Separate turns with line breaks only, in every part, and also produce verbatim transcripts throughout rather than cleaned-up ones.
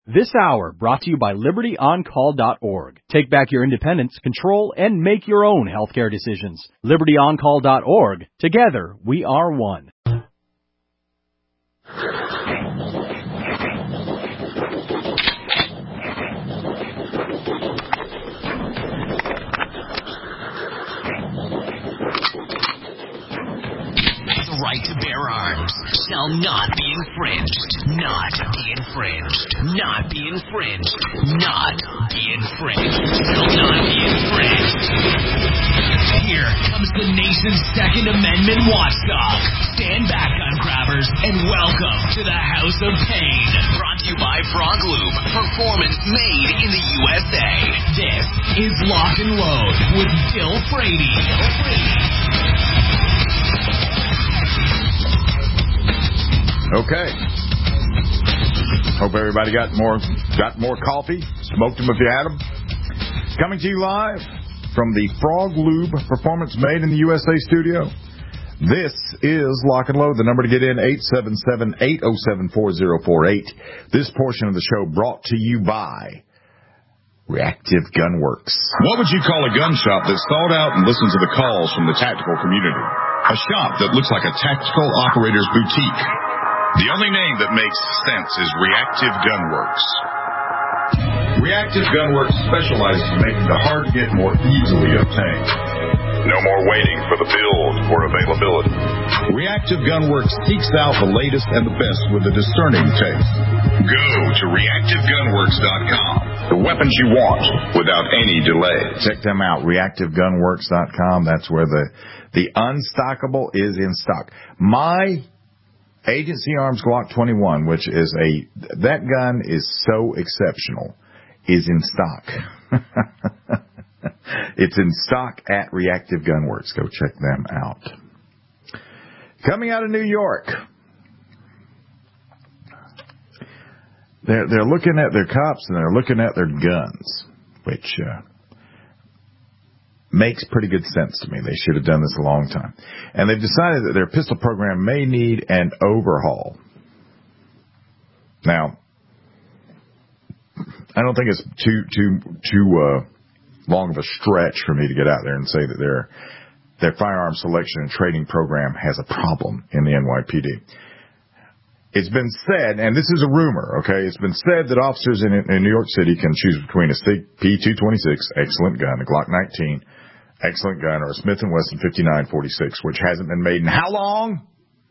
This hour brought to you by Liberty On Call dot org. Take back your independence, control, and make your own healthcare decisions. Liberty On Call dot org. Together, we are one.
The right to bear arms shall not be infringed. Not be infringed. Not be infringed. Not be infringed. Shall not be infringed. Here comes the nation's Second Amendment watchdog. Stand back, gun grabbers, and welcome to the House of Pain. Brought to you by Frog Lube. Performance made in the U S A. This is Lock and Load with Bill Frady. Bill Frady.
Okay. Hope everybody got more got more coffee. Smoked them if you had them. Coming to you live from the Frog Lube Performance Made in the U S A studio. This is Lock and Load. The number to get in, eight seven seven, eight oh seven, four oh four eight. This portion of the show brought to you by Reactive Gun Works.
What would you call a gun shop that's thought out and listens to the calls from the tactical community? A shop that looks like a tactical operator's boutique. The only name that makes sense is Reactive Gun Works. Reactive Gun Works specializes in making the hard-to-get more easily obtained. No more waiting for the build or availability. Reactive Gun Works seeks out the latest and the best with a discerning taste. Go to reactive gun works dot com. The weapons you want without any delay.
Check them out, reactive gun works dot com. That's where the, the unstockable is in stock. My Agency Arms Glock twenty-one, which is a, that gun is so exceptional, is in stock. It's in stock at Reactive Gun Works. Go check them out. Coming out of New York, they're, they're looking at their cops and they're looking at their guns, which, uh, makes pretty good sense to me. They should have done this a long time. And they've decided that their pistol program may need an overhaul. Now, I don't think it's too too too uh, long of a stretch for me to get out there and say that their their firearm selection and training program has a problem in the N Y P D. It's been said, and this is a rumor, okay? It's been said that officers in, in New York City can choose between a P two twenty-six, excellent gun, a Glock nineteen, excellent gun, or a Smith and Wesson fifty-nine forty-six, which hasn't been made in how long?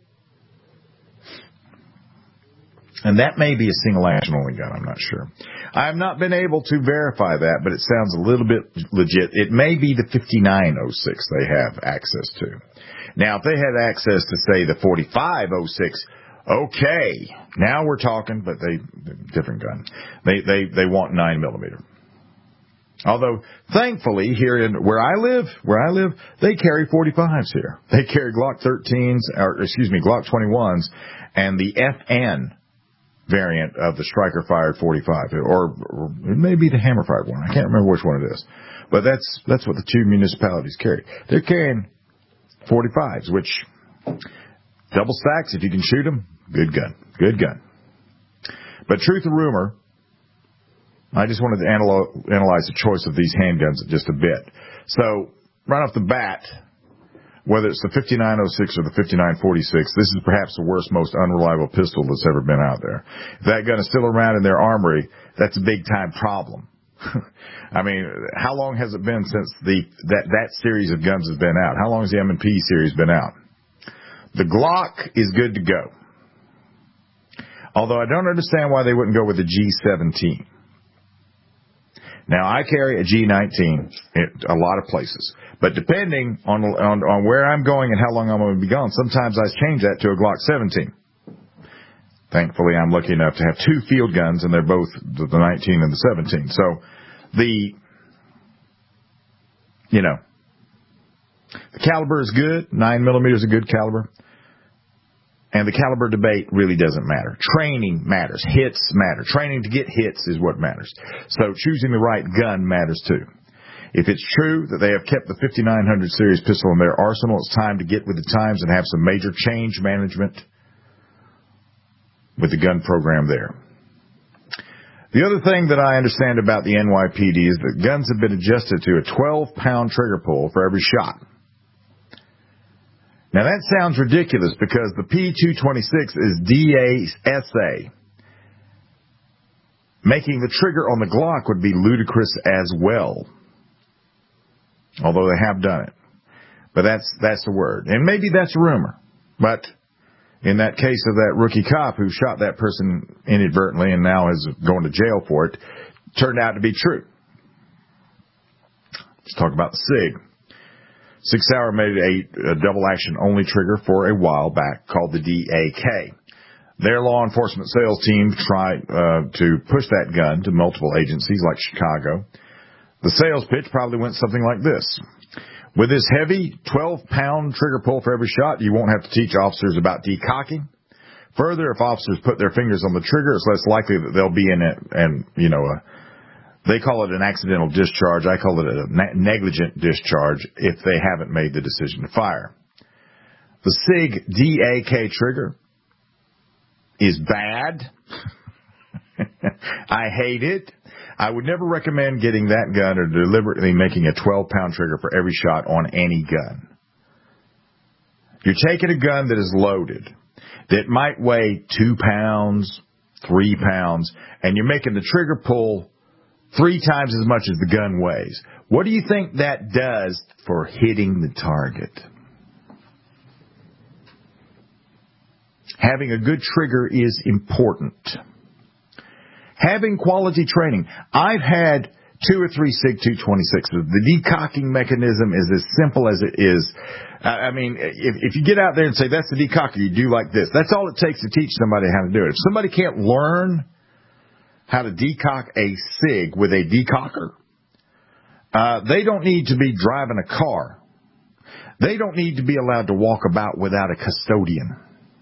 And that may be a single action only gun, I'm not sure. I have not been able to verify that, but it sounds a little bit legit. It may be the fifty-nine oh six they have access to. Now, if they had access to, say, the forty-five oh six, okay, now we're talking, but they, different gun. They, they, they want nine millimeter. Although, thankfully, here in where I live, where I live, they carry forty-fives here. They carry Glock thirteens, or excuse me, Glock twenty-ones, and the F N variant of the striker fired forty-five, or, or it may be the hammer fired one. I can't remember which one it is, but that's that's what the two municipalities carry. They're carrying forty-fives, which double stacks if you can shoot them. Good gun, good gun. But truth or rumor, I just wanted to analyze, analyze the choice of these handguns just a bit. So right off the bat, whether it's the fifty-nine oh six or the fifty-nine forty-six, this is perhaps the worst, most unreliable pistol that's ever been out there. If that gun is still around in their armory, that's a big-time problem. I mean, how long has it been since the that, that series of guns has been out? How long has the M and P series been out? The Glock is good to go. Although I don't understand why they wouldn't go with the G seventeen. Now, I carry a G nineteen in a lot of places. But depending on, on on where I'm going and how long I'm going to be gone, sometimes I change that to a Glock seventeen. Thankfully, I'm lucky enough to have two field guns, and they're both the nineteen and the seventeen. So, the, you know, the caliber is good. nine millimeter is a good caliber. And the caliber debate really doesn't matter. Training matters. Hits matter. Training to get hits is what matters. So choosing the right gun matters too. If it's true that they have kept the fifty-nine hundred series pistol in their arsenal, it's time to get with the times and have some major change management with the gun program there. The other thing that I understand about the N Y P D is that guns have been adjusted to a twelve pound trigger pull for every shot. Now that sounds ridiculous because the P two twenty-six is D A S A. Making the trigger on the Glock would be ludicrous as well. Although they have done it. But that's that's the word. And maybe that's a rumor. But in that case of that rookie cop who shot that person inadvertently and now is going to jail for it, turned out to be true. Let's talk about the SIG. Sig Sauer made a, a double-action only trigger for a while back called the D A K. Their law enforcement sales team tried uh, to push that gun to multiple agencies like Chicago. The sales pitch probably went something like this. With this heavy twelve pound trigger pull for every shot, you won't have to teach officers about decocking. Further, if officers put their fingers on the trigger, it's less likely that they'll be in it, and, you know, a, they call it an accidental discharge. I call it a negligent discharge if they haven't made the decision to fire. The SIG D A K trigger is bad. I hate it. I would never recommend getting that gun or deliberately making a twelve pound trigger for every shot on any gun. You're taking a gun that is loaded, that might weigh two pounds, three pounds, and you're making the trigger pull three times as much as the gun weighs. What do you think that does for hitting the target? Having a good trigger is important. Having quality training. I've had two or three SIG two twenty-sixes. The decocking mechanism is as simple as it is. I mean, if, if you get out there and say, that's the decocker, you do like this. That's all it takes to teach somebody how to do it. If somebody can't learn how to decock a SIG with a decocker, uh, they don't need to be driving a car. They don't need to be allowed to walk about without a custodian.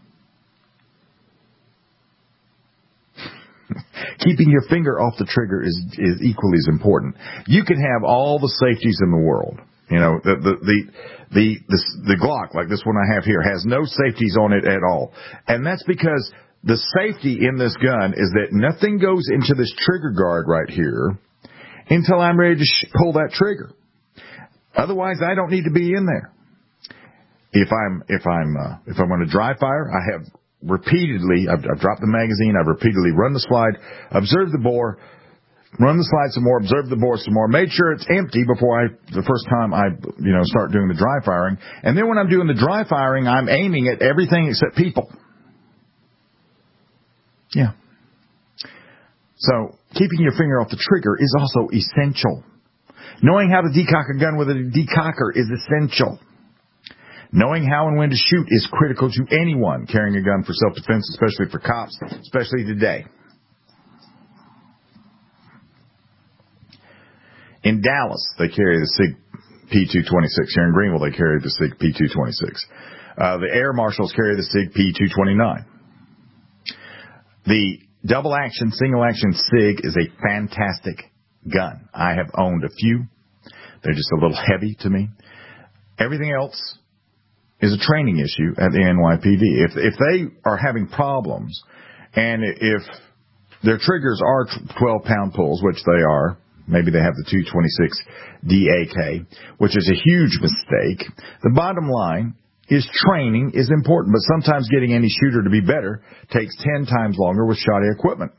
Keeping your finger off the trigger is, is equally as important. You can have all the safeties in the world. You know, the, the, the, the, the, the Glock, like this one I have here, has no safeties on it at all. And that's because the safety in this gun is that nothing goes into this trigger guard right here until I'm ready to sh- pull that trigger. Otherwise, I don't need to be in there. If I'm, if I'm, uh, if I'm going to dry fire, I have repeatedly, I've, I've dropped the magazine, I've repeatedly run the slide, observed the bore, run the slide some more, observe the bore some more, made sure it's empty before I, the first time I, you know, start doing the dry firing. And then when I'm doing the dry firing, I'm aiming at everything except people. Yeah. So, keeping your finger off the trigger is also essential. Knowing how to decock a gun with a decocker is essential. Knowing how and when to shoot is critical to anyone carrying a gun for self-defense, especially for cops, especially today. In Dallas, they carry the SIG P two twenty-six. Here in Greenville, they carry the SIG P two twenty-six. Uh, the air marshals carry the SIG P two twenty-nine. The double-action, single-action SIG is a fantastic gun. I have owned a few. They're just a little heavy to me. Everything else is a training issue at the N Y P D. If if they are having problems, and if their triggers are twelve pound pulls, which they are, maybe they have the two twenty-six D A K, which is a huge mistake. The bottom line is training is important, but sometimes getting any shooter to be better takes ten times longer with shoddy equipment.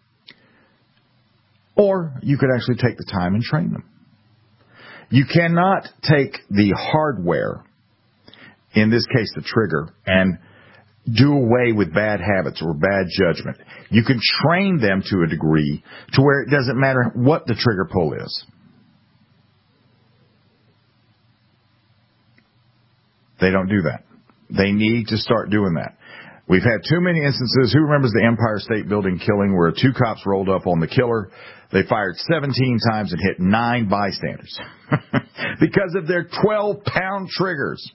Or you could actually take the time and train them. You cannot take the hardware, in this case the trigger, and do away with bad habits or bad judgment. You can train them to a degree to where it doesn't matter what the trigger pull is. They don't do that. They need to start doing that. We've had too many instances. Who remembers the Empire State Building killing where two cops rolled up on the killer? They fired seventeen times and hit nine bystanders because of their twelve pound triggers.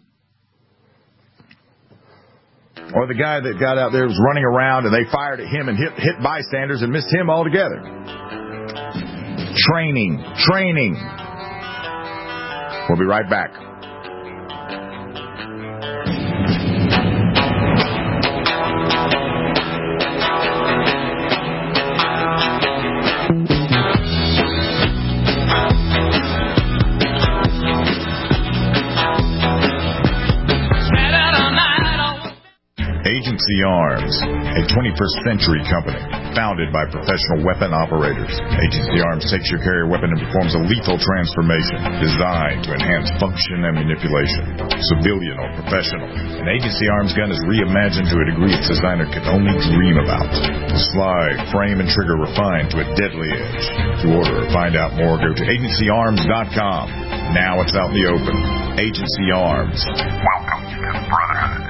Or the guy that got out there was running around and they fired at him and hit, hit bystanders and missed him altogether. Training. Training. We'll be right back. Agency Arms, a twenty-first century company founded by professional weapon operators. Agency Arms takes your carrier weapon and performs a lethal transformation designed to enhance function and manipulation, civilian or professional. An Agency Arms gun is reimagined to a degree its designer could only dream about. The slide, frame, and trigger refined to a deadly edge. To order or find out more, go to agency arms dot com. Now it's out in the open. Agency Arms. Welcome to the Brotherhood.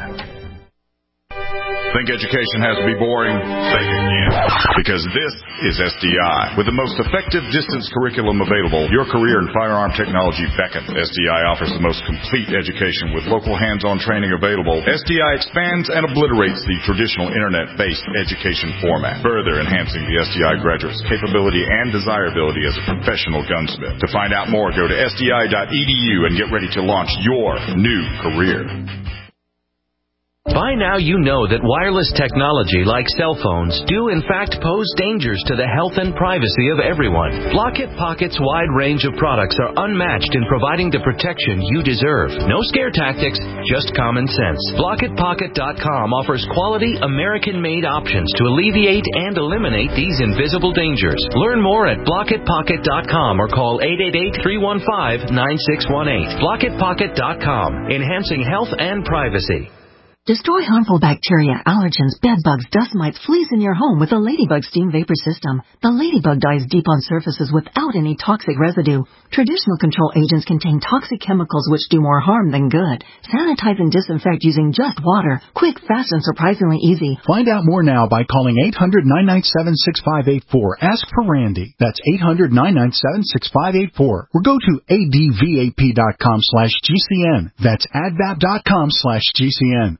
Think education has to be boring? Think again. Because this is S D I. With the most effective distance curriculum available, your career in firearm technology beckons. S D I offers the most complete education with local hands-on training available. S D I expands and obliterates the traditional internet-based education format, further enhancing the S D I graduate's capability and desirability as a professional gunsmith. To find out more, go to S D I dot E D U and get ready to launch your new career.
By now you know that wireless technology like cell phones do in fact pose dangers to the health and privacy of everyone. Block-It Pocket's wide range of products are unmatched in providing the protection you deserve. No scare tactics, just common sense. Block It Pocket dot com offers quality American-made options to alleviate and eliminate these invisible dangers. Learn more at Block It Pocket dot com or call eight eight eight, three one five, nine six one eight. Block It Pocket dot com, enhancing health and privacy.
Destroy harmful bacteria, allergens, bed bugs, dust mites, fleas in your home with the Ladybug Steam Vapor System. The Ladybug dives deep on surfaces without any toxic residue. Traditional control agents contain toxic chemicals which do more harm than good. Sanitize and disinfect using just water. Quick, fast, and surprisingly easy.
Find out more now by calling eight hundred, nine nine seven, six five eight four. Ask for Randy. That's eight hundred, nine nine seven, six five eight four. Or go to A D V A P dot com slash G C N. That's advap dot com slash G C N.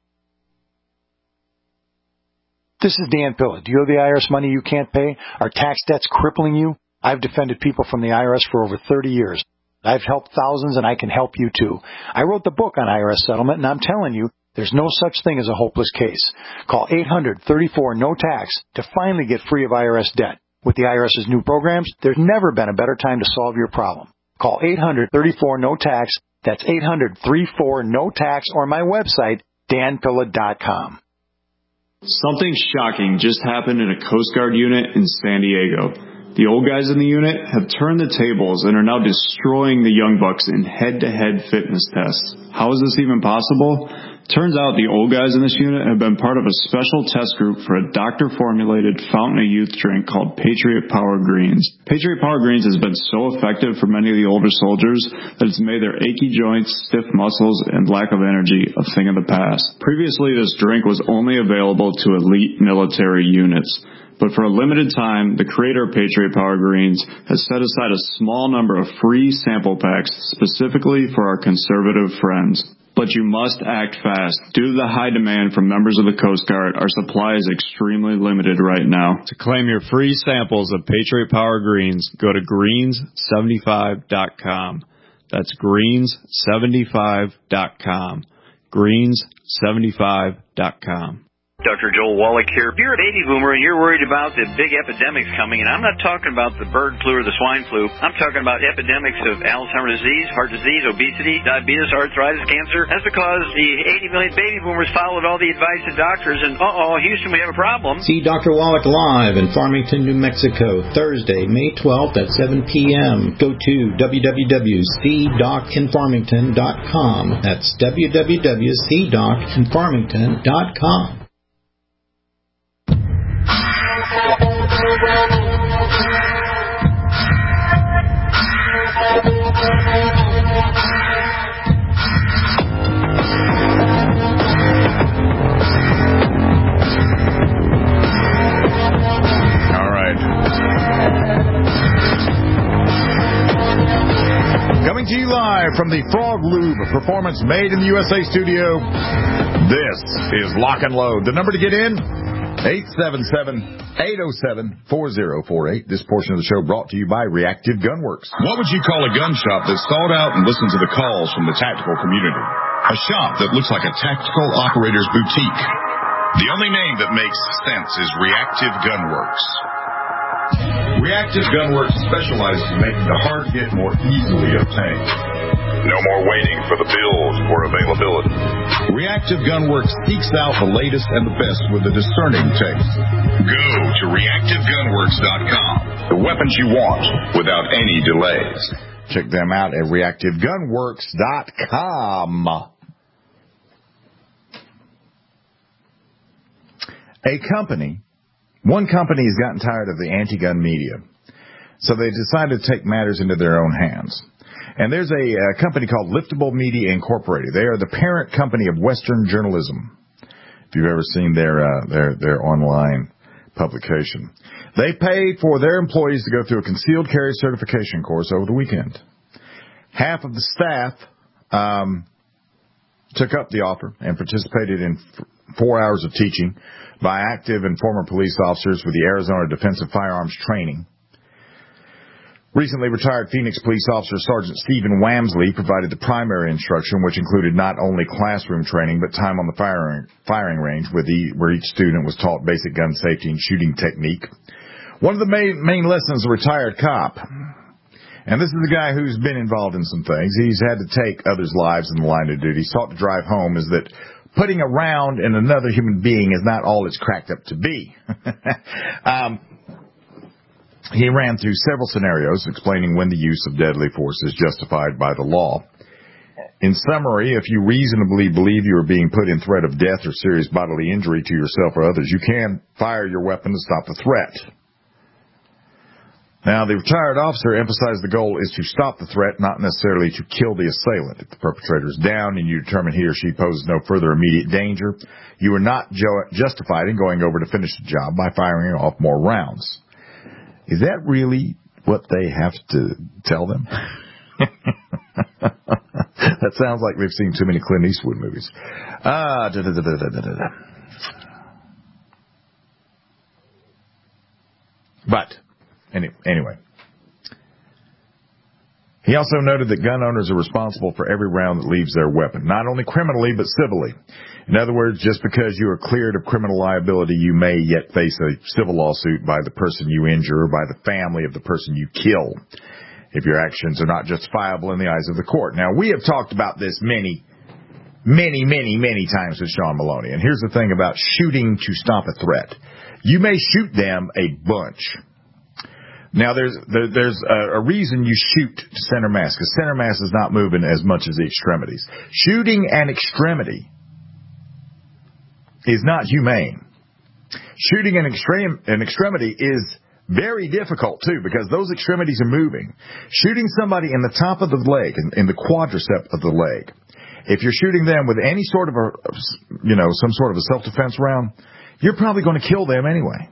This is Dan Pilla. Do you owe the I R S money you can't pay? Are tax debts crippling you? I've defended people from the I R S for over thirty years. I've helped thousands, and I can help you too. I wrote the book on I R S settlement, and I'm telling you, there's no such thing as a hopeless case. Call eight hundred, thirty-four, no tax to finally get free of I R S debt. With the IRS's new programs, there's never been a better time to solve your problem. Call eight hundred, thirty-four, no tax. That's eight hundred, thirty-four, no tax, or my website, dan pilla dot com.
Something shocking just happened in a Coast Guard unit in San Diego. The old guys in the unit have turned the tables and are now destroying the young bucks in head-to-head fitness tests. How is this even possible? Turns out the old guys in this unit have been part of a special test group for a doctor-formulated fountain of youth drink called Patriot Power Greens. Patriot Power Greens has been so effective for many of the older soldiers that it's made their achy joints, stiff muscles, and lack of energy a thing of the past. Previously, this drink was only available to elite military units. But for a limited time, the creator of Patriot Power Greens has set aside a small number of free sample packs specifically for our conservative friends. But you must act fast. Due to the high demand from members of the Coast Guard, our supply is extremely limited right now. To claim your free samples of Patriot Power Greens, go to greens seventy-five dot com. That's greens seventy-five dot com. greens seventy-five dot com.
Doctor Joel Wallach here. If you're a baby boomer and you're worried about the big epidemics coming, and I'm not talking about the bird flu or the swine flu, I'm talking about epidemics of Alzheimer's disease, heart disease, obesity, diabetes, arthritis, cancer. That's because the eighty million baby boomers followed all the advice of doctors, and uh-oh, Houston, we have a problem.
See Doctor Wallach live in Farmington, New Mexico, Thursday, May twelfth at seven p.m. Go to w w w dot c doc in farmington dot com. That's w w w dot c doc in farmington dot com.
Coming to you live from the Frog Lube Performance Made in the U S A studio, this is Lock and Load. The number to get in, eight seven seven, eight oh seven, four oh four eight. This portion of the show brought to you by Reactive Gunworks.
What would you call a gun shop that's thought out and listens to the calls from the tactical community? A shop that looks like a tactical operator's boutique. The only name that makes sense is Reactive Gunworks. Reactive Gunworks specializes in making the hard hit more easily obtained. No more waiting for the build or availability. Reactive Gunworks seeks out the latest and the best with a discerning taste. Go to reactive gunworks dot com. The weapons you want without any delays.
Check them out at reactive gunworks dot com. A company, one company has gotten tired of the anti-gun media, so they decided to take matters into their own hands. And there's a, a company called Liftable Media Incorporated. They are the parent company of Western Journalism. If you've ever seen their uh, their their online publication, they pay for their employees to go through a concealed carry certification course over the weekend. Half of the staff um, took up the offer and participated in f- four hours of teaching by active and former police officers with the Arizona Defensive Firearms Training. Recently retired Phoenix Police Officer Sergeant Stephen Wamsley provided the primary instruction, which included not only classroom training, but time on the firing, firing range, with the, where each student was taught basic gun safety and shooting technique. One of the main, main lessons of a retired cop, and this is a guy who's been involved in some things, he's had to take others' lives in the line of duty, he's taught to drive home, is that putting a round in another human being is not all it's cracked up to be. um, he ran through several scenarios explaining when the use of deadly force is justified by the law. In summary, if you reasonably believe you are being put in threat of death or serious bodily injury to yourself or others, you can fire your weapon to stop the threat. Now, the retired officer emphasized the goal is to stop the threat, not necessarily to kill the assailant. If the perpetrator is down and you determine he or she poses no further immediate danger, you are not ju- justified in going over to finish the job by firing off more rounds. Is that really what they have to tell them? That sounds like they've seen too many Clint Eastwood movies. Ah, da da da da da da da. But any, anyway, he also noted that gun owners are responsible for every round that leaves their weapon, not only criminally but civilly. In other words, just because you are cleared of criminal liability, you may yet face a civil lawsuit by the person you injure or by the family of the person you kill, if your actions are not justifiable in the eyes of the court. Now, we have talked about this many, many, many, many times with Sean Maloney. And here's the thing about shooting to stop a threat. You may shoot them a bunch. Now, there's there, there's a, a reason you shoot to center mass, because center mass is not moving as much as the extremities. Shooting an extremity is not humane. Shooting an, extreme, an extremity is very difficult, too, because those extremities are moving. Shooting somebody in the top of the leg, in, in the quadricep of the leg, if you're shooting them with any sort of a, you know, some sort of a self-defense round, you're probably going to kill them anyway.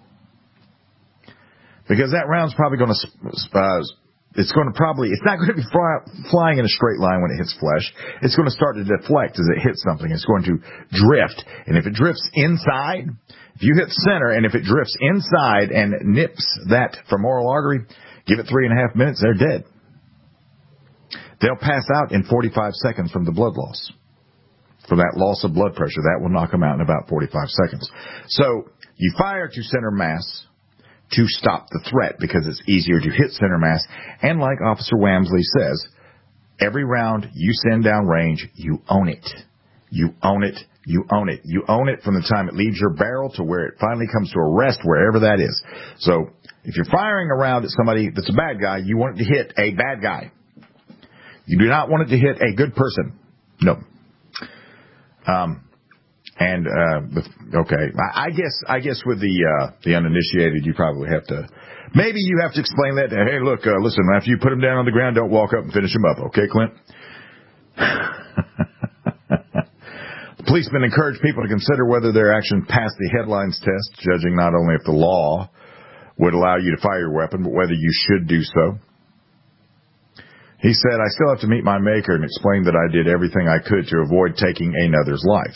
Because that round's probably going to, uh, it's going to probably, it's not going to be fly, flying in a straight line when it hits flesh. It's going to start to deflect as it hits something. It's going to drift. And if it drifts inside, if you hit center and if it drifts inside and nips that femoral artery, give it three and a half minutes, they're dead. They'll pass out in forty-five seconds from the blood loss. From that loss of blood pressure, that will knock them out in about forty-five seconds. So you fire to center mass to stop the threat because it's easier to hit center mass. And like Officer Wamsley says, every round you send down range, you own it. You own it. You own it. You own it from the time it leaves your barrel to where it finally comes to a rest, wherever that is. So if you're firing a round at somebody that's a bad guy, you want it to hit a bad guy. You do not want it to hit a good person. No. Um, And, uh, okay, I guess, I guess with the, uh, the uninitiated, you probably have to, maybe you have to explain that to, hey, look, uh, listen, after you put them down on the ground, don't walk up and finish them up. Okay, Clint? The policemen encourage people to consider whether their actions pass the headlines test, judging not only if the law would allow you to fire your weapon, but whether you should do so. He said, I still have to meet my maker and explain that I did everything I could to avoid taking another's life.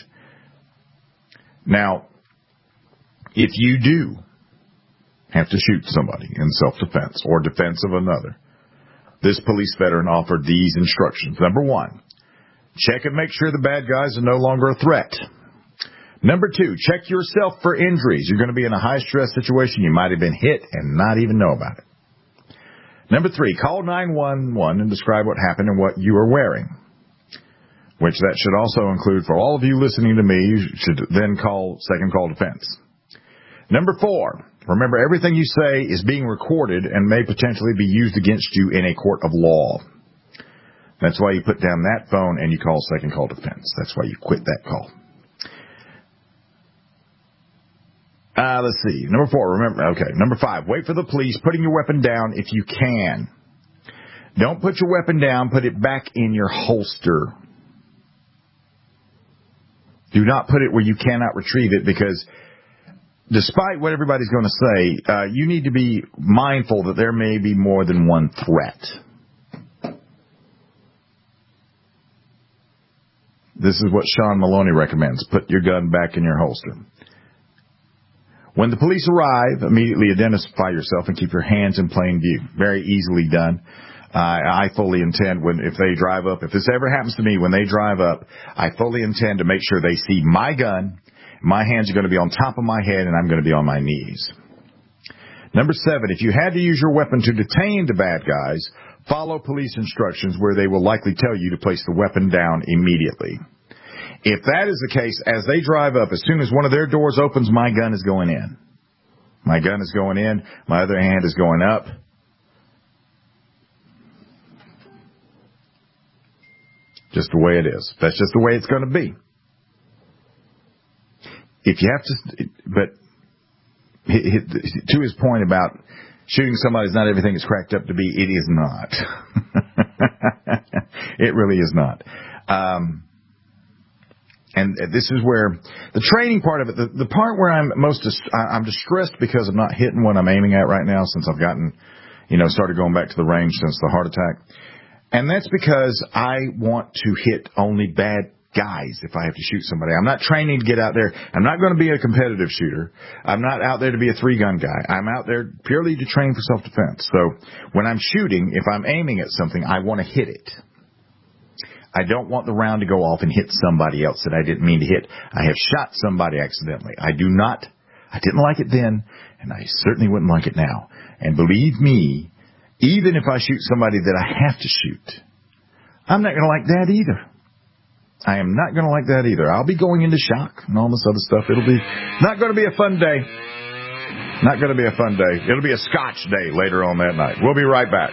Now, if you do have to shoot somebody in self-defense or defense of another, this police veteran offered these instructions. Number one, check and make sure the bad guys are no longer a threat. Number two, check yourself for injuries. You're going to be in a high-stress situation. You might have been hit and not even know about it. Number three, call nine one one and describe what happened and what you are wearing, which that should also include, for all of you listening to me, you should then call second call defense. Number four, remember everything you say is being recorded and may potentially be used against you in a court of law. That's why you put down that phone and you call second call defense. That's why you quit that call. Uh, let's see. Number four, remember, okay. Number five, wait for the police, putting your weapon down if you can. Don't put your weapon down, put it back in your holster. Do not put it where you cannot retrieve it, because despite what everybody's going to say, uh, you need to be mindful that there may be more than one threat. This is what Sean Maloney recommends. Put your gun back in your holster. When the police arrive, immediately identify yourself and keep your hands in plain view. Very easily done. Uh, I fully intend, when if they drive up, if this ever happens to me, when they drive up, I fully intend to make sure they see my gun. My hands are going to be on top of my head, and I'm going to be on my knees. Number seven, if you had to use your weapon to detain the bad guys, follow police instructions where they will likely tell you to place the weapon down immediately. If that is the case, as they drive up, as soon as one of their doors opens, my gun is going in. My gun is going in. My other hand is going up. Just the way it is. That's just the way it's going to be. If you have to, but to his point about shooting somebody is not everything it's cracked up to be, it is not. It really is not. Um, And this is where the training part of it, the, the part where I'm most, dis- I'm distressed because I'm not hitting what I'm aiming at right now, since I've gotten, you know, started going back to the range since the heart attack. And that's because I want to hit only bad guys if I have to shoot somebody. I'm not training to get out there. I'm not going to be a competitive shooter. I'm not out there to be a three-gun guy. I'm out there purely to train for self-defense. So when I'm shooting, if I'm aiming at something, I want to hit it. I don't want the round to go off and hit somebody else that I didn't mean to hit. I have shot somebody accidentally. I do not, I didn't like it then, and I certainly wouldn't like it now. And believe me, even if I shoot somebody that I have to shoot, I'm not going to like that either. I am not going to like that either. I'll be going into shock and all this other stuff. It'll be not going to be a fun day. Not going to be a fun day. It'll be a scotch day later on that night. We'll be right back.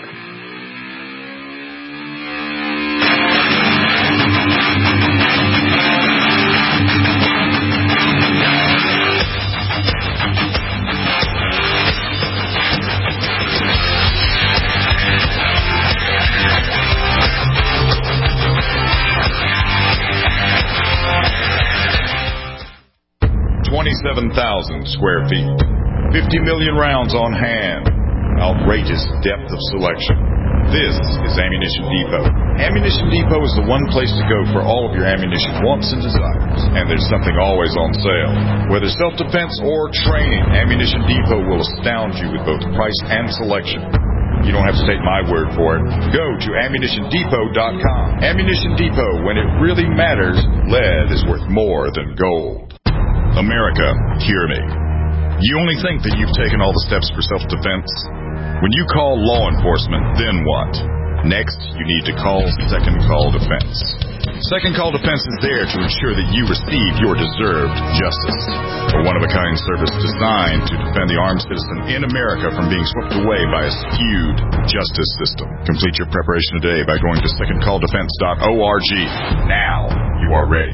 twenty-seven thousand square feet, fifty million rounds on hand, outrageous depth of selection. This is Ammunition Depot. Ammunition Depot is the one place to go for all of your ammunition wants and desires. And there's something always on sale. Whether self-defense or training, Ammunition Depot will astound you with both price and selection. You don't have to take my word for it. Go to ammunition depot dot com. Ammunition Depot, when it really matters, lead is worth more than gold. America, hear me. You only think that you've taken all the steps for self-defense? When you call law enforcement, then what? Next, you need to call Second Call Defense. Second Call Defense is there to ensure that you receive your deserved justice. A one-of-a-kind service designed to defend the armed citizen in America from being swept away by a skewed justice system. Complete your preparation today by going to second call defense dot org. Now you are ready.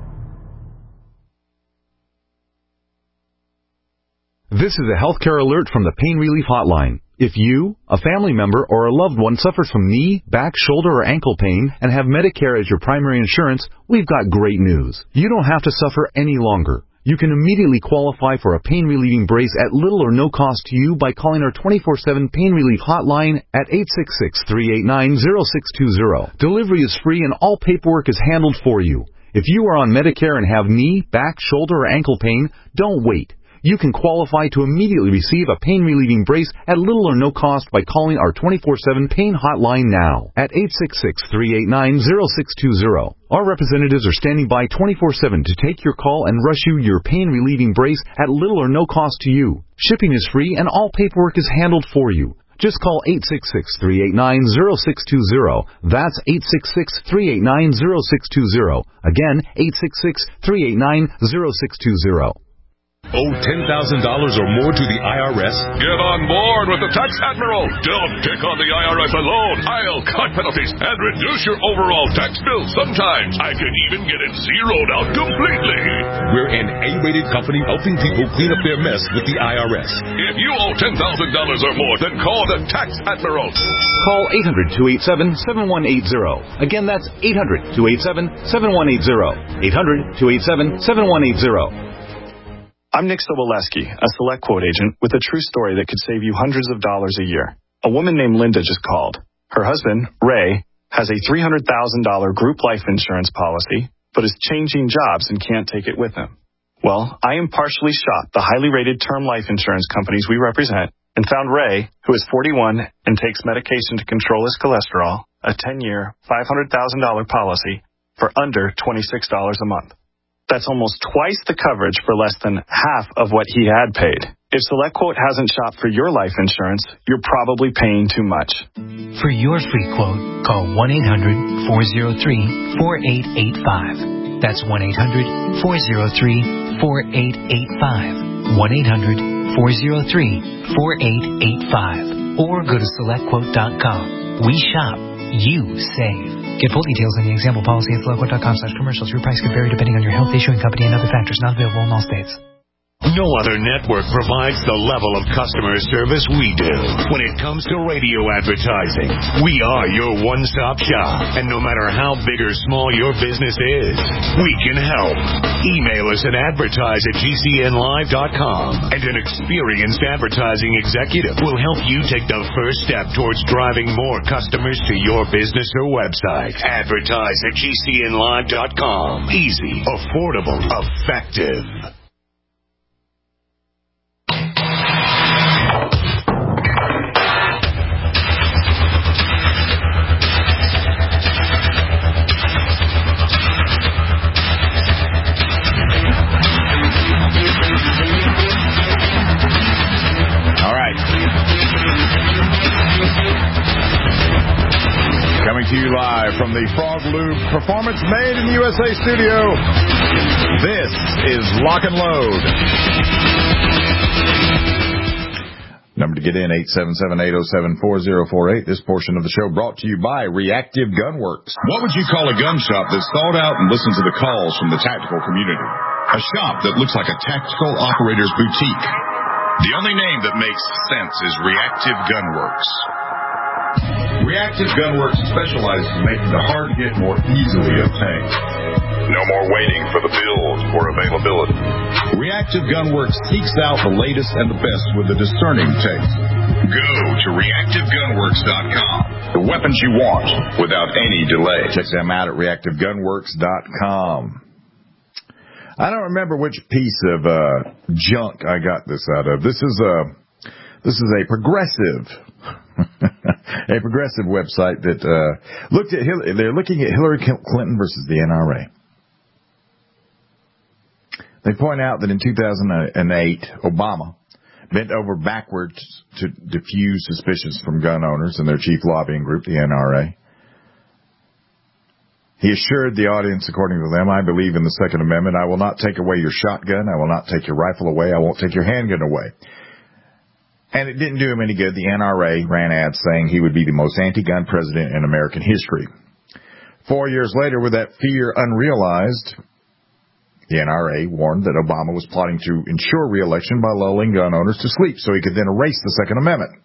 This is a healthcare alert from the Pain Relief Hotline. If you, a family member, or a loved one suffers from knee, back, shoulder, or ankle pain and have Medicare as your primary insurance, we've got great news. You don't have to suffer any longer. You can immediately qualify for a pain-relieving brace at little or no cost to you by calling our twenty-four seven Pain Relief Hotline at eight six six, three eight nine, zero six two zero. Delivery is free and all paperwork is handled for you. If you are on Medicare and have knee, back, shoulder, or ankle pain, don't wait. you can qualify to immediately receive a pain-relieving brace at little or no cost by calling our twenty-four seven pain hotline now at eight six six, three eight nine, zero six two zero. Our representatives are standing by twenty-four seven to take your call and rush you your pain-relieving brace at little or no cost to you. Shipping is free and all paperwork is handled for you. Just call eight six six, three eight nine, zero six two zero. That's eight six six, three eight nine, zero six two zero. Again, eight six six, three eight nine, zero six two zero.
Owe ten thousand dollars or more to the I R S?
Get on board with the Tax Admiral. Don't pick on the I R S alone. I'll cut penalties and reduce your overall tax bill. Sometimes I can even get it zeroed out completely.
We're an A-rated company helping people clean up their mess with the I R S.
If you owe ten thousand dollars or more, then call the Tax Admiral.
Call eight hundred, two eight seven, seven one eight zero. Again, that's eight hundred, two eight seven, seven one eight zero. eight hundred, two eight seven, seven one eight zero.
I'm Nick Soboleski, a Select Quote agent with a true story that could save you hundreds of dollars a year. A woman named Linda just called. Her husband, Ray, has a three hundred thousand dollars group life insurance policy, but is changing jobs and can't take it with him. Well, I impartially shot the highly rated term life insurance companies we represent and found Ray, who is forty-one and takes medication to control his cholesterol, a ten-year, five hundred thousand dollars policy for under twenty-six dollars a month. That's almost twice the coverage for less than half of what he had paid. If SelectQuote hasn't shopped for your life insurance, you're probably paying too much.
For your free quote, call one eight hundred, four oh three, four eight eight five. That's one eight hundred, four oh three, four eight eight five. one eight hundred, four oh three, four eight eight five. Or go to select quote dot com. We shop. You save. Get full details in the example policy at select quote dot com slash commercials. Your price could vary depending on your health, issuing company, and other factors. Not available in all states.
No other network provides the level of customer service we do when it comes to radio advertising. We are your one-stop shop, and no matter how big or small your business is, we can help. Email us at advertise at G C N live dot com, and an experienced advertising executive will help you take the first step towards driving more customers to your business or website. Advertise at G C N live dot com. Easy, affordable, effective.
To you live from the Frog Lube Performance Made in the U S A studio. This is Lock and Load. Number to get in, eight seven seven, eight oh seven, four oh four eight. This portion of the show brought to you by Reactive Gunworks.
What would you call a gun shop that's thought out and listens to the calls from the tactical community? A shop that looks like a tactical operator's boutique. The only name that makes sense is Reactive Gunworks. Reactive Gunworks specializes in making the hard hit more easily obtained. No more waiting for the build or availability. Reactive Gunworks seeks out the latest and the best with a discerning taste. Go to reactive gunworks dot com. The weapons you want without any delay.
Check them out at reactive gunworks dot com. I don't remember which piece of uh, junk I got this out of. This is a this is a progressive. a progressive website that uh, looked at Hillary, they're looking at Hillary Clinton versus the N R A. They point out that in two thousand eight, Obama bent over backwards to diffuse suspicions from gun owners and their chief lobbying group, the N R A. He assured the audience, according to them, I believe in the Second Amendment. I will not take away your shotgun. I will not take your rifle away. I won't take your handgun away. And it didn't do him any good. The N R A ran ads saying he would be the most anti-gun president in American history. Four years later, with that fear unrealized, the N R A warned that Obama was plotting to ensure re-election by lulling gun owners to sleep so he could then erase the Second Amendment.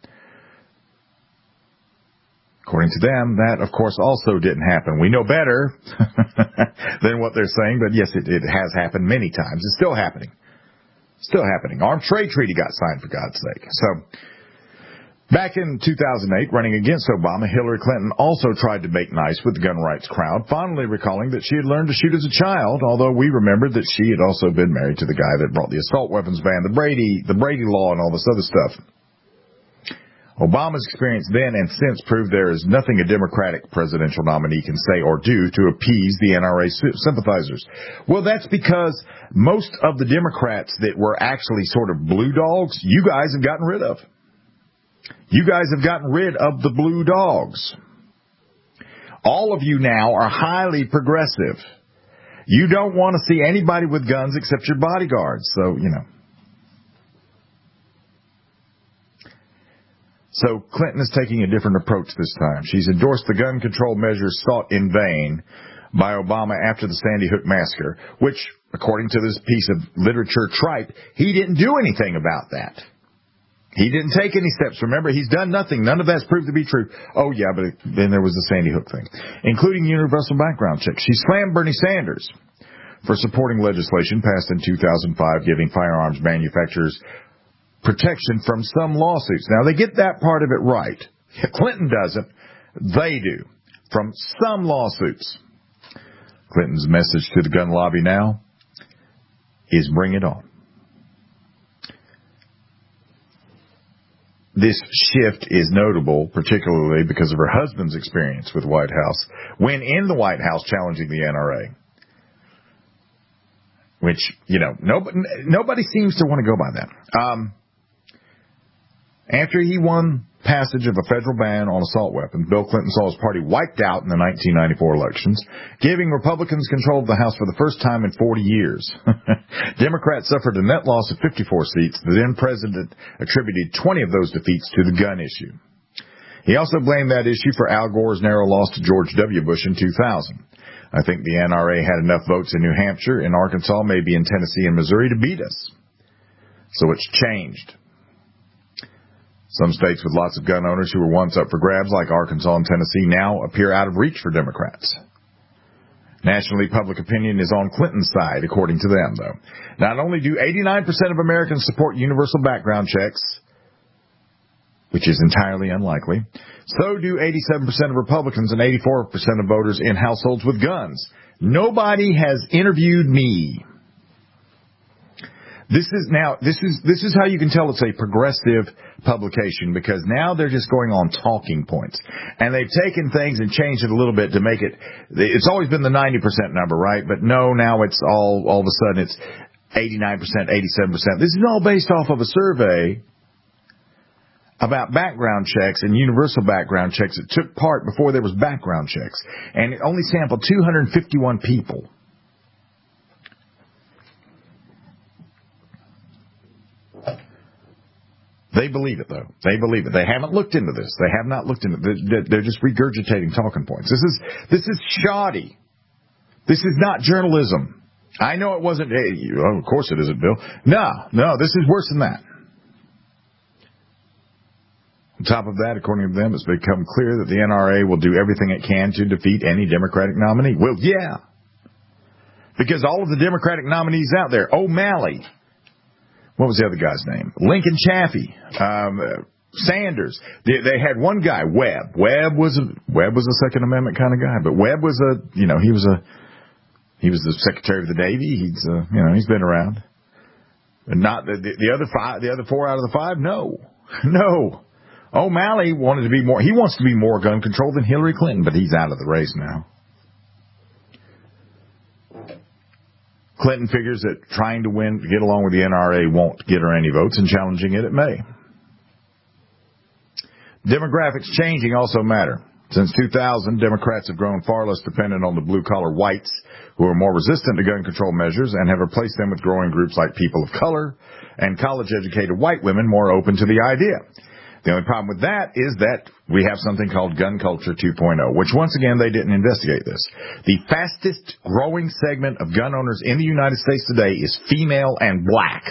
According to them, that, of course, also didn't happen. We know better than what they're saying, but yes, it, it has happened many times. It's still happening. Still happening. Armed Trade Treaty got signed, for God's sake. So Back in two thousand eight, running against Obama, Hillary Clinton also tried to make nice with the gun rights crowd, fondly recalling that she had learned to shoot as a child, although we remembered that she had also been married to the guy that brought the assault weapons ban, the Brady, the Brady law, and all this other stuff. Obama's experience then and since proved there is nothing a Democratic presidential nominee can say or do to appease the N R A sympathizers. Well, that's because most of the Democrats that were actually sort of blue dogs, you guys have gotten rid of. You guys have gotten rid of the blue dogs. All of you now are highly progressive. You don't want to see anybody with guns except your bodyguards, so, you know. So Clinton is taking a different approach this time. She's endorsed the gun control measures sought in vain by Obama after the Sandy Hook massacre, which, according to this piece of literature tripe, he didn't do anything about that. He didn't take any steps. Remember, he's done nothing. None of that's proved to be true. Oh, yeah, but then there was the Sandy Hook thing, including universal background checks. She slammed Bernie Sanders for supporting legislation passed in two thousand five giving firearms manufacturers protection from some lawsuits. Now, they get that part of it right. Clinton doesn't. They do. From some lawsuits. Clinton's message to the gun lobby now is bring it on. This shift is notable, particularly because of her husband's experience with White House when in the White House challenging the N R A. Which, you know, nobody, nobody seems to want to go by that. Um, After he won passage of a federal ban on assault weapons, Bill Clinton saw his party wiped out in the nineteen ninety-four elections, giving Republicans control of the House for the first time in forty years. Democrats suffered a net loss of fifty-four seats. The then president attributed twenty of those defeats to the gun issue. He also blamed that issue for Al Gore's narrow loss to George W. Bush in two thousand. I think the N R A had enough votes in New Hampshire, in Arkansas, maybe in Tennessee and Missouri to beat us. So it's changed. Some states with lots of gun owners who were once up for grabs, like Arkansas and Tennessee, now appear out of reach for Democrats. Nationally, public opinion is on Clinton's side, according to them, though. Not only do eighty-nine percent of Americans support universal background checks, which is entirely unlikely, so do eighty-seven percent of Republicans and eighty-four percent of voters in households with guns. Nobody has interviewed me. This is now, this is, this is how you can tell it's a progressive publication, because now they're just going on talking points. And they've taken things and changed it a little bit to make it, it's always been the ninety percent number, right? But no, now it's all, all of a sudden it's eighty-nine percent, eighty-seven percent. This is all based off of a survey about background checks and universal background checks that took part before there was background checks. And it only sampled two hundred fifty-one people. They believe it, though. They believe it. They haven't looked into this. They have not looked into it. They're just regurgitating talking points. This is this is shoddy. This is not journalism. I know it wasn't. Hey, oh, of course it isn't, Bill. No, no, this is worse than that. On top of that, according to them, it's become clear that the N R A will do everything it can to defeat any Democratic nominee. Well, yeah. Because all of the Democratic nominees out there, O'Malley, what was the other guy's name? Lincoln Chaffee, um, uh, Sanders. They, they had one guy, Webb. Webb was a Webb was a Second Amendment kind of guy, but Webb was a, you know, he was a he was the Secretary of the Navy. He's, uh, you know, he's been around. But not the, the the other five, the other four out of the five. No, no. O'Malley wanted to be more. He wants to be more gun control than Hillary Clinton, but he's out of the race now. Clinton figures that trying to win, get along with the N R A won't get her any votes, and challenging it, it may. Demographics changing also matter. Since two thousand, Democrats have grown far less dependent on the blue-collar whites, who are more resistant to gun control measures, and have replaced them with growing groups like people of color and college-educated white women more open to the idea. The only problem with that is that we have something called gun culture two point oh, which once again, they didn't investigate this. The fastest growing segment of gun owners in the United States today is female and black.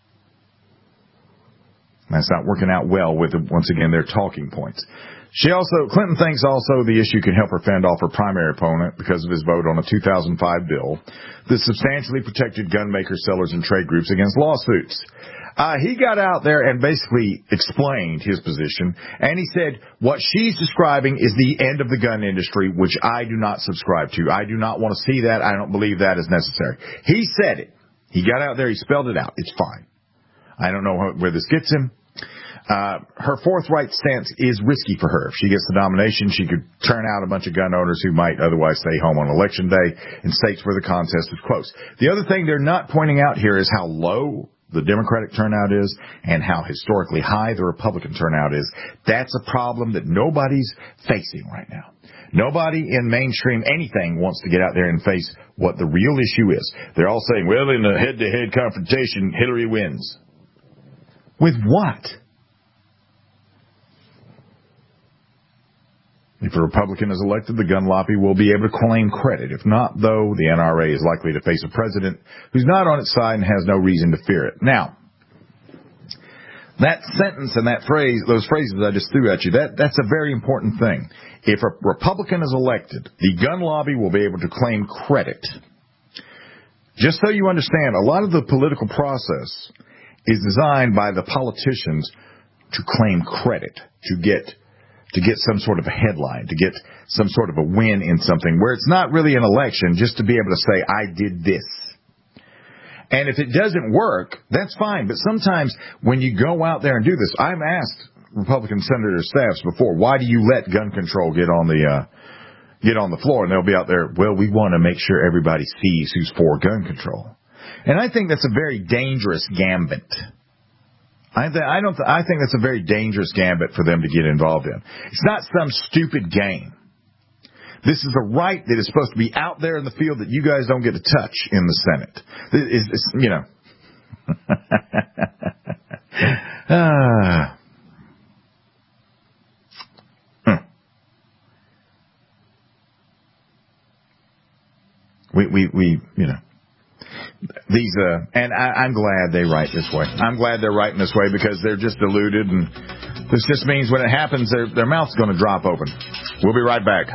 That's not working out well with, once again, their talking points. She also, Clinton thinks also the issue can help her fend off her primary opponent because of his vote on a two thousand five bill that substantially protected gun makers, sellers, and trade groups against lawsuits. Uh, he got out there and basically explained his position, and he said what she's describing is the end of the gun industry, which I do not subscribe to. I do not want to see that. I don't believe that is necessary. He said it. He got out there. He spelled it out. It's fine. I don't know where this gets him. Uh, her forthright stance is risky for her. If she gets the nomination, she could turn out a bunch of gun owners who might otherwise stay home on election day in states where the contest is close. The other thing they're not pointing out here is how low the Democratic turnout is and how historically high the Republican turnout is. That's a problem that nobody's facing right now. Nobody in mainstream anything wants to get out there and face what the real issue is. They're all saying, well, in a head-to-head confrontation, Hillary wins. With what? If a Republican is elected, the gun lobby will be able to claim credit. If not, though, the N R A is likely to face a president who's not on its side and has no reason to fear it. Now, that sentence and that phrase, those phrases I just threw at you, that, that's a very important thing. If a Republican is elected, the gun lobby will be able to claim credit. Just so you understand, a lot of the political process is designed by the politicians to claim credit, to get to get some sort of a headline, to get some sort of a win in something where it's not really an election, just to be able to say, I did this. And if it doesn't work, that's fine. But sometimes when you go out there and do this, I've asked Republican senator staffs before, why do you let gun control get on the uh, get on the floor? And they'll be out there, well, we want to make sure everybody sees who's for gun control. And I think that's a very dangerous gambit. I, th- I don't. Th- I think that's a very dangerous gambit for them to get involved in. It's not some stupid game. This is a right that is supposed to be out there in the field that you guys don't get to touch in the Senate. It's, it's, you know. uh, hmm. We we we you know. These, uh, and I, I'm glad they write this way. I'm glad they're writing this way because they're just deluded, and this just means when it happens, their, their mouth's going to drop open. We'll be right back.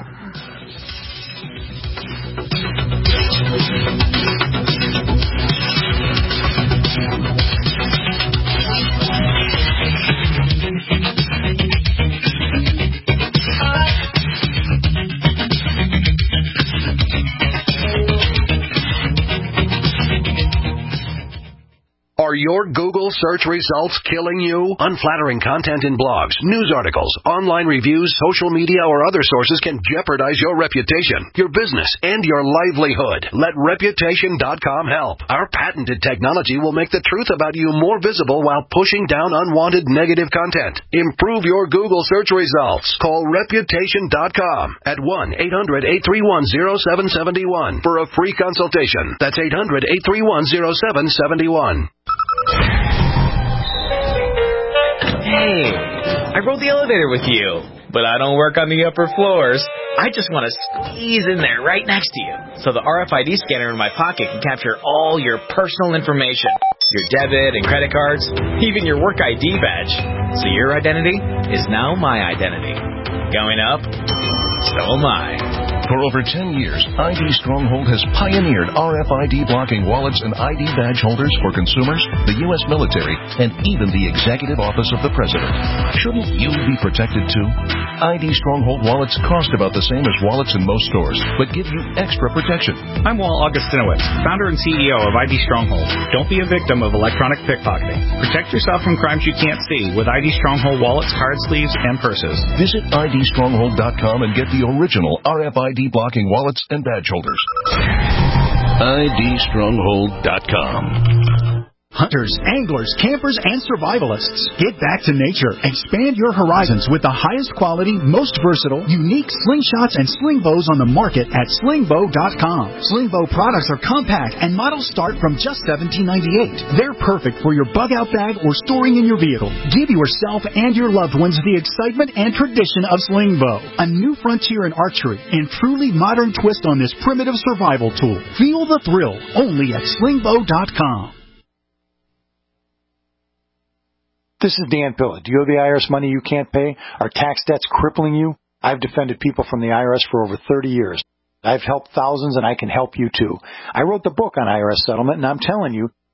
Are your Google search results killing you? Unflattering content in blogs, news articles, online reviews, social media, or other sources can jeopardize your reputation, your business, and your livelihood. Let Reputation dot com help. Our patented technology will make the truth about you more visible while pushing down unwanted negative content. Improve your Google search results. Call Reputation dot com at one eight hundred eight three one zero seven seven one for a free consultation. That's eight hundred eight three one zero seven seven one.
Hey, I rode the elevator with you, but I don't work on the upper floors. I just want to squeeze in there right next to you, so the R F I D scanner in my pocket can capture all your personal information, your debit and credit cards, even your work I D badge. So your identity is now my identity. Going up, so am I.
For over ten years, I D Stronghold has pioneered R F I D blocking wallets and I D badge holders for consumers, the U S military, and even the Executive Office of the President. Shouldn't you be protected too? I D Stronghold wallets cost about the same as wallets in most stores, but give you extra protection.
I'm Walt Augustinowicz, founder and C E O of I D Stronghold. Don't be a victim of electronic pickpocketing. Protect yourself from crimes you can't see with I D Stronghold wallets, card sleeves, and purses.
Visit I D stronghold dot com and get the original R F I D blocking wallets and badge holders. I D stronghold dot com.
Hunters, anglers, campers, and survivalists. Get back to nature. Expand your horizons with the highest quality, most versatile, unique slingshots and sling bows on the market at sling bow dot com. Sling bow products are compact and models start from just seventeen ninety-eight. They're perfect for your bug-out bag or storing in your vehicle. Give yourself and your loved ones the excitement and tradition of sling bow, a new frontier in archery and truly modern twist on this primitive survival tool. Feel the thrill only at sling bow dot com.
This is Dan Pilla. Do you owe the I R S money you can't pay? Are tax debts crippling you? I've defended people from the I R S for over thirty years. I've helped thousands, and I can help you too. I wrote the book on I R S settlement, and I'm telling you,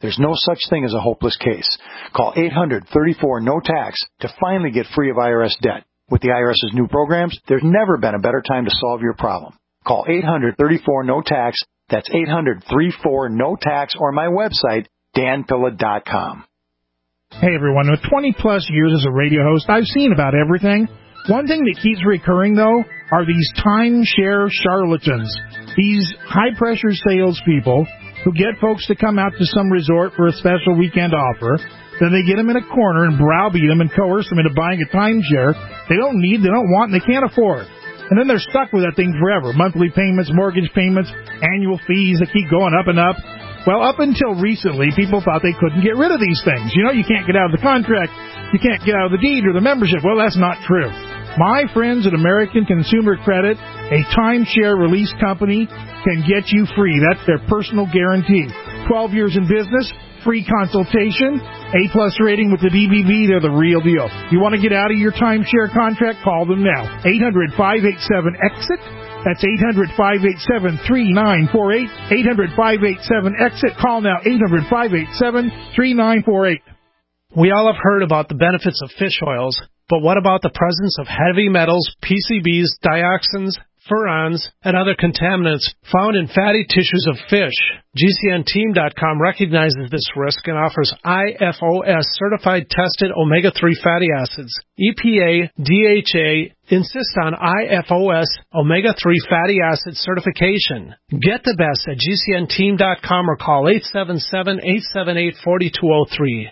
There's no such thing as a hopeless case. Call eight hundred, thirty-four, no tax to finally get free of I R S debt. With the IRS's new programs, there's never been a better time to solve your problem. Call eight hundred, thirty-four, no tax. That's eight hundred, thirty-four, no tax, or my website, dan pilla dot com.
Hey everyone, with twenty plus years as a radio host, I've seen about everything. One thing that keeps recurring, though, are these timeshare charlatans. These high-pressure salespeople who get folks to come out to some resort for a special weekend offer. Then they get them in a corner and browbeat them and coerce them into buying a timeshare they don't need, they don't want, and they can't afford. And then they're stuck with that thing forever. Monthly payments, mortgage payments, annual fees that keep going up and up. Well, up until recently, people thought they couldn't get rid of these things. You know, you can't get out of the contract. You can't get out of the deed or the membership. Well, that's not true. My friends at American Consumer Credit, a timeshare release company, can get you free. That's their personal guarantee. twelve years in business, free consultation, A-plus rating with the D B B. They're the real deal. You want to get out of your timeshare contract? Call them now. eight hundred, five eight seven, EXIT. That's eight hundred, five eight seven, three nine four eight. eight hundred, five eight seven, EXIT. Call now, eight hundred, five eight seven, three nine four eight.
We all have heard about the benefits of fish oils, but what about the presence of heavy metals, P C Bs, dioxins, furans, and other contaminants found in fatty tissues of fish? G C N team dot com recognizes this risk and offers I F O S certified tested omega three fatty acids. E P A, D H A insist on I F O S omega three fatty acid certification. Get the best at G C N team dot com or call eight seven seven, eight seven eight, four two zero three.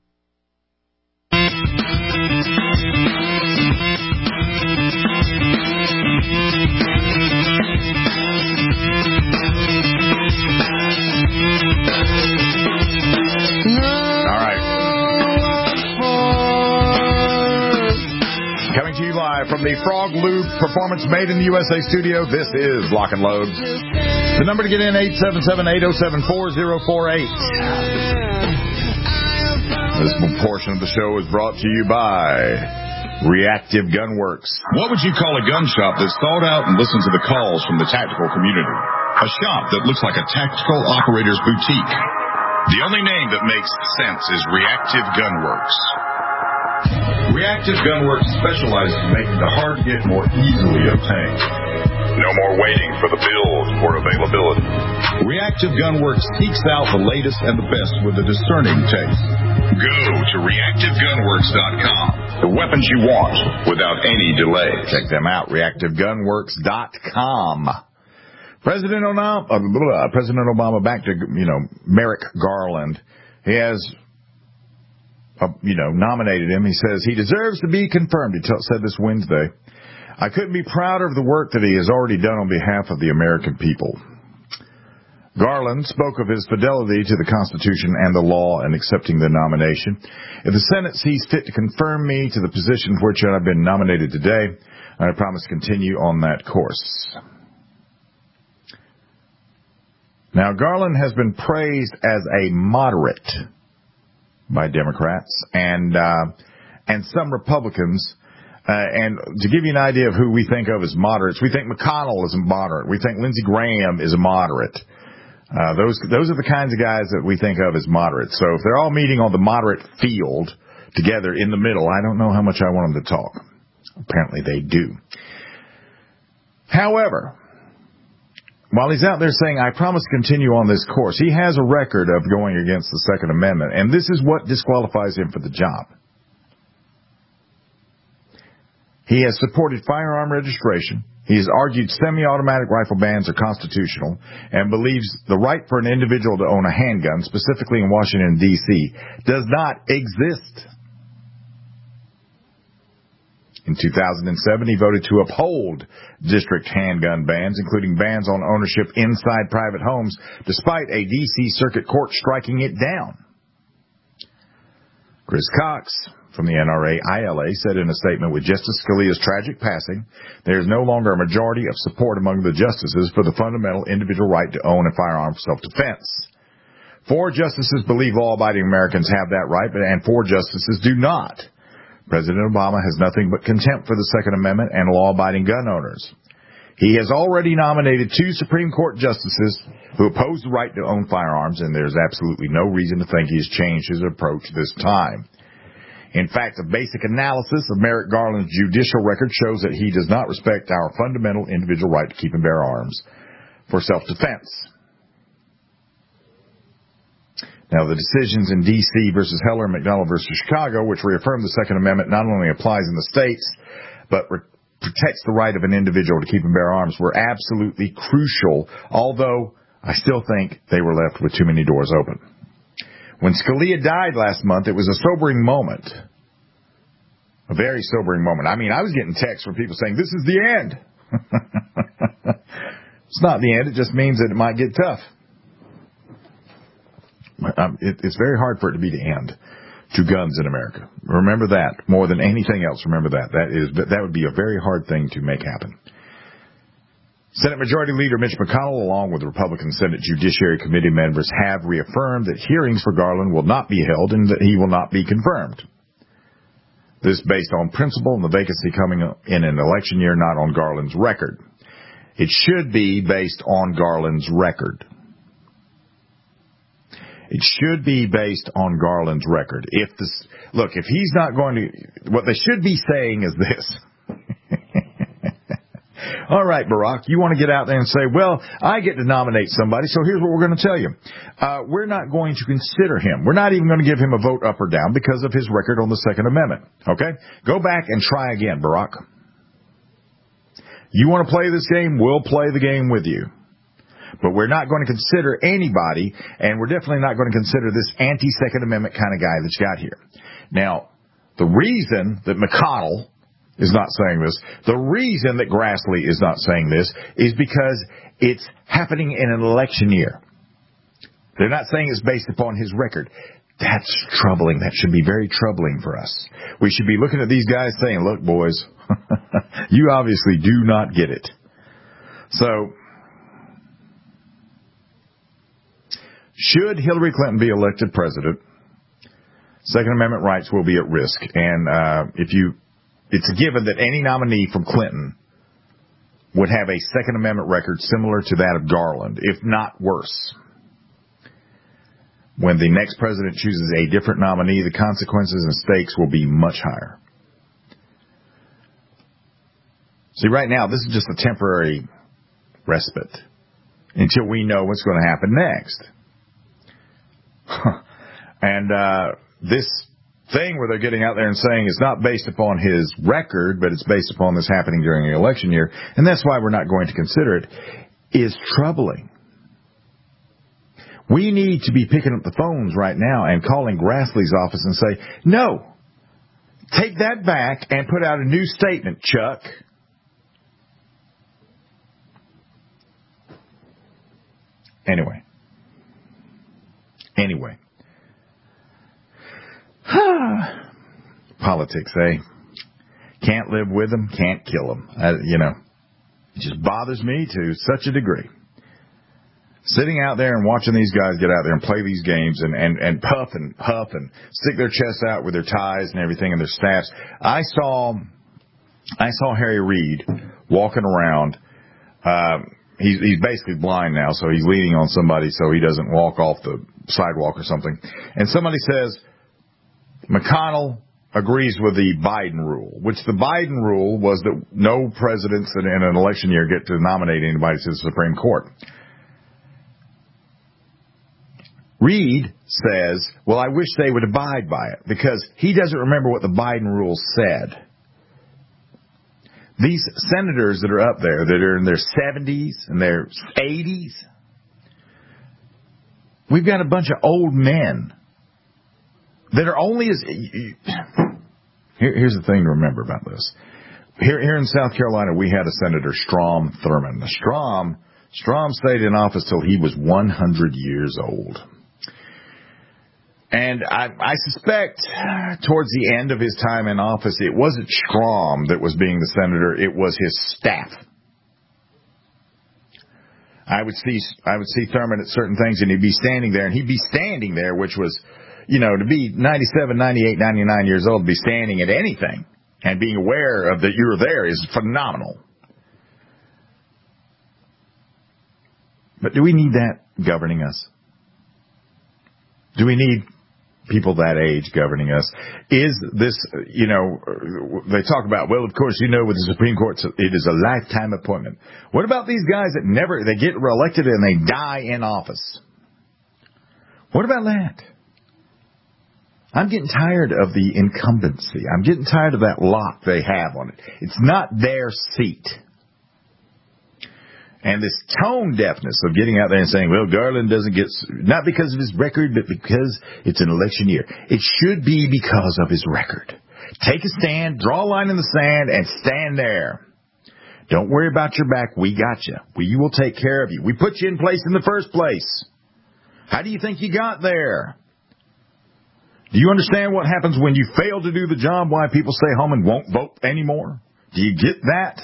From the Frog Lube Performance Made in the U S A studio, this is Lock and Load. The number to get in, eight seven seven, eight oh seven, four oh four eight. This portion of the show is brought to you by Reactive Gunworks.
What would you call a gun shop that's thought out and listens to the calls from the tactical community? A shop that looks like a tactical operator's boutique. The only name that makes sense is Reactive Gunworks. Reactive Gunworks specializes in making the hard get more easily obtained. No more waiting for the build or availability. Reactive Gunworks seeks out the latest and the best with a discerning taste. Go to reactive gunworks dot com. The weapons you want without any delay.
Check them out, reactive gunworks dot com. President Obama, uh, President Obama back to, you know, Merrick Garland. He has... Uh, you know, nominated him. He says he deserves to be confirmed. He t- said this Wednesday. I couldn't be prouder of the work that he has already done on behalf of the American people. Garland spoke of his fidelity to the Constitution and the law in accepting the nomination. If the Senate sees fit to confirm me to the position for which I've been nominated today, I promise to continue on that course. Now, Garland has been praised as a moderate by Democrats and uh, and some Republicans. Uh, and to give you an idea of who we think of as moderates, we think McConnell is a moderate. We think Lindsey Graham is a moderate. Uh, those those are the kinds of guys that we think of as moderates. So if they're all meeting on the moderate field together in the middle, I don't know how much I want them to talk. Apparently they do. However, while he's out there saying, I promise to continue on this course, he has a record of going against the Second Amendment, and this is what disqualifies him for the job. He has supported firearm registration. He has argued semi-automatic rifle bans are constitutional and believes the right for an individual to own a handgun, specifically in Washington, D C, does not exist. In two thousand seven, he voted to uphold district handgun bans, including bans on ownership inside private homes, despite a D C Circuit Court striking it down. Chris Cox from the N R A I L A said in a statement, with Justice Scalia's tragic passing, there is no longer a majority of support among the justices for the fundamental individual right to own a firearm for self-defense. Four justices believe law-abiding Americans have that right, and four justices do not. President Obama has nothing but contempt for the Second Amendment and law-abiding gun owners. He has already nominated two Supreme Court justices who oppose the right to own firearms, and there's absolutely no reason to think he has changed his approach this time. In fact, a basic analysis of Merrick Garland's judicial record shows that he does not respect our fundamental individual right to keep and bear arms for self-defense. Now, the decisions in D C versus Heller and McDonald versus Chicago, which reaffirm the Second Amendment not only applies in the states, but re- protects the right of an individual to keep and bear arms, were absolutely crucial, although I still think they were left with too many doors open. When Scalia died last month, it was a sobering moment. A very sobering moment. I mean, I was getting texts from people saying, this is the end. It's not the end. It just means that it might get tough. Um, it, it's very hard for it to be the end to guns in America. Remember that. More than anything else, remember that. That is, that would be a very hard thing to make happen. Senate Majority Leader Mitch McConnell, along with Republican Senate Judiciary Committee members, have reaffirmed that hearings for Garland will not be held and that he will not be confirmed. This based on principle and the vacancy coming in an election year, not on Garland's record. It should be based on Garland's record. It should be based on Garland's record. If this, look, if he's not going to, what they should be saying is this. All right, Barack, you want to get out there and say, well, I get to nominate somebody, so here's what we're going to tell you. Uh, we're not going to consider him. We're not even going to give him a vote up or down because of his record on the Second Amendment. Okay? Go back and try again, Barack. You want to play this game? We'll play the game with you. But we're not going to consider anybody, and we're definitely not going to consider this anti-Second Amendment kind of guy that's got here. Now, the reason that McConnell is not saying this, the reason that Grassley is not saying this is because it's happening in an election year. They're not saying it's based upon his record. That's troubling. That should be very troubling for us. We should be looking at these guys saying, look, boys, you obviously do not get it. So, should Hillary Clinton be elected president, Second Amendment rights will be at risk. And uh, if you, it's a given that any nominee from Clinton would have a Second Amendment record similar to that of Garland, if not worse. When the next president chooses a different nominee, the consequences and stakes will be much higher. See, right now, this is just a temporary respite until we know what's going to happen next. And uh, this thing where they're getting out there and saying it's not based upon his record, but it's based upon this happening during the election year, and that's why we're not going to consider it, is troubling. We need to be picking up the phones right now and calling Grassley's office and say, no, take that back and put out a new statement, Chuck. Anyway. Anyway. Politics, eh? Can't live with them, can't kill them. I, you know, it just bothers me to such a degree. Sitting out there and watching these guys get out there and play these games and, and, and puff and huff and stick their chests out with their ties and everything and their staffs. I saw, I saw Harry Reid walking around. Um, he's, he's basically blind now, so he's leaning on somebody so he doesn't walk off the sidewalk or something. And somebody says, McConnell agrees with the Biden rule, which the Biden rule was that no presidents in, in an election year get to nominate anybody to the Supreme Court. Reid says, well, I wish they would abide by it, because he doesn't remember what the Biden rule said. These senators that are up there, that are in their seventies and their eighties, we've got a bunch of old men that are only as... Here, here's the thing to remember about this. Here, here in South Carolina, we had a Senator, Strom Thurmond. Now, Strom, Strom stayed in office till he was one hundred years old. And I, I suspect towards the end of his time in office, it wasn't Strom that was being the senator, it was his staff. I would see, I would see Thurmond at certain things, and he'd be standing there, and he'd be standing there, which was, you know, to be ninety-seven, ninety-eight, ninety-nine years old, to be standing at anything and being aware of that you were there is phenomenal. But do we need that governing us? Do we need people that age governing us? Is this, you know, they talk about, well, of course, you know, with the Supreme Court, it is a lifetime appointment. What about these guys that never, they get elected and they die in office? What about that? I'm getting tired of the incumbency. I'm getting tired of that lock they have on it. It's not their seat. And this tone deafness of getting out there and saying, well, Garland doesn't get, not because of his record, but because it's an election year. It should be because of his record. Take a stand, draw a line in the sand, and stand there. Don't worry about your back. We got you. We will take care of you. We put you in place in the first place. How do you think you got there? Do you understand what happens when you fail to do the job, why people stay home and won't vote anymore? Do you get that?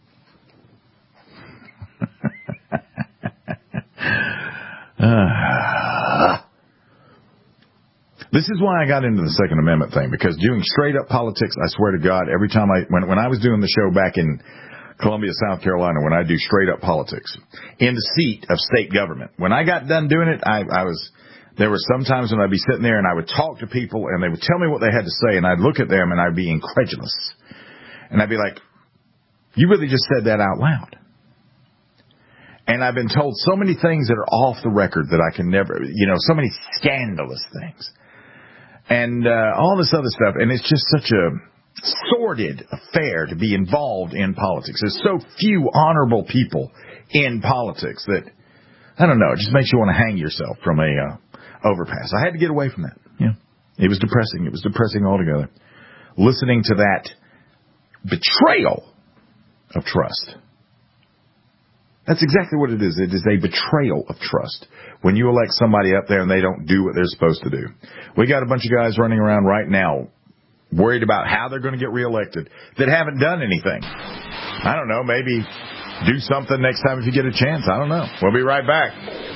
uh, this is why I got into the Second Amendment thing, because doing straight up politics, I swear to God, every time I, when, when I was doing the show back in Columbia, South Carolina, when I do straight up politics in the seat of state government, when I got done doing it, I, I was, there were some times when I'd be sitting there and I would talk to people and they would tell me what they had to say, and I'd look at them and I'd be incredulous. And I'd be like, you really just said that out loud. And I've been told so many things that are off the record that I can never, you know, so many scandalous things. And uh, all this other stuff. And it's just such a sordid affair to be involved in politics. There's so few honorable people in politics that, I don't know, it just makes you want to hang yourself from a uh, overpass. I had to get away from that. Yeah, it was depressing. It was depressing altogether. Listening to that betrayal of trust. That's exactly what it is. It is a betrayal of trust when you elect somebody up there and they don't do what they're supposed to do. We got a bunch of guys running around right now worried about how they're going to get reelected that haven't done anything. I don't know, maybe do something next time if you get a chance. I don't know. We'll be right back.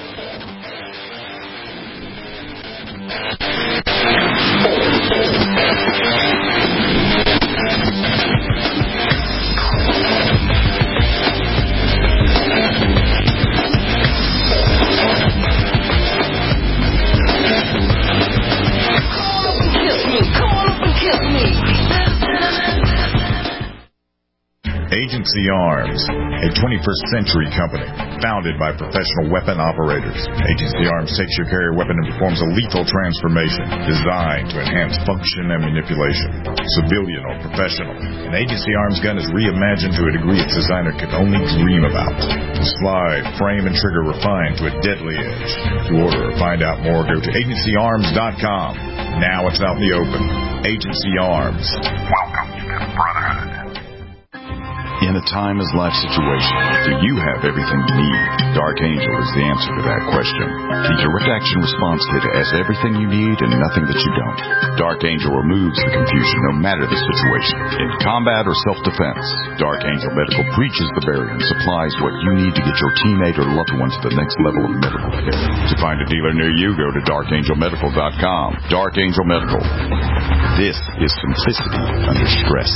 Agency Arms, a twenty-first century company founded by professional weapon operators. Agency Arms takes your carrier weapon and performs a lethal transformation designed to enhance function and manipulation. Civilian or professional, an Agency Arms gun is reimagined to a degree its designer could only dream about. The slide, frame, and trigger refined to a deadly edge. To order or find out more, go to agency arms dot com. Now it's out in the open. Agency Arms. Welcome to the Brotherhood. In a timeless-life situation, do you have everything you need? Dark Angel is the answer to that question. The direct action response kit has everything you need and nothing that you don't. Dark Angel removes the confusion no matter the situation. In combat or self-defense, Dark Angel Medical breaches the barrier and supplies what you need to get your teammate or loved one to the next level of medical care. To find a dealer near you, go to dark angel medical dot com. Dark Angel Medical. This is simplicity under stress.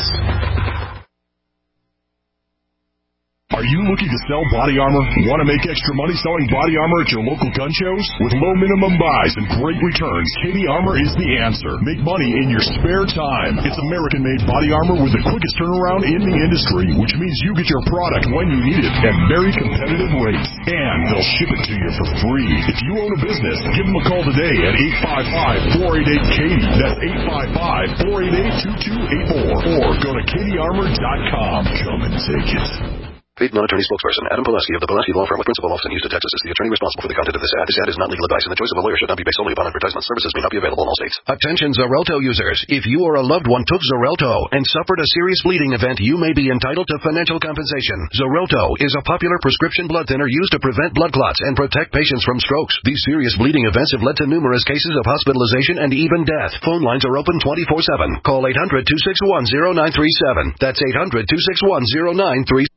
Are you looking to sell body armor? Want to make extra money selling body armor at your local gun shows? With low minimum buys and great returns, Katie Armor is the answer. Make money in your spare time. It's American-made body armor with the quickest turnaround in the industry, which means you get your product when you need it at very competitive rates. And they'll ship it to you for free. If you own a business, give them a call today at eight five five, four eight eight, Katie. That's eight five five, four eight eight, two two eight four. Or go to katie armor dot com. Come and take it.
Paid non-attorney spokesperson Adam Pulaski of the Pulaski Law Firm with principal office in Houston, Texas is the attorney responsible for the content of this ad. This ad is not legal advice, and the choice of a lawyer should not be based solely upon advertisement. Services may not be available in all states.
Attention Xarelto users. If you or a loved one took Xarelto and suffered a serious bleeding event, you may be entitled to financial compensation. Xarelto is a popular prescription blood thinner used to prevent blood clots and protect patients from strokes. These serious bleeding events have led to numerous cases of hospitalization and even death. Phone lines are open twenty-four seven. Call eight hundred, two six one, zero nine three seven. That's eight hundred, two six one, zero nine three seven.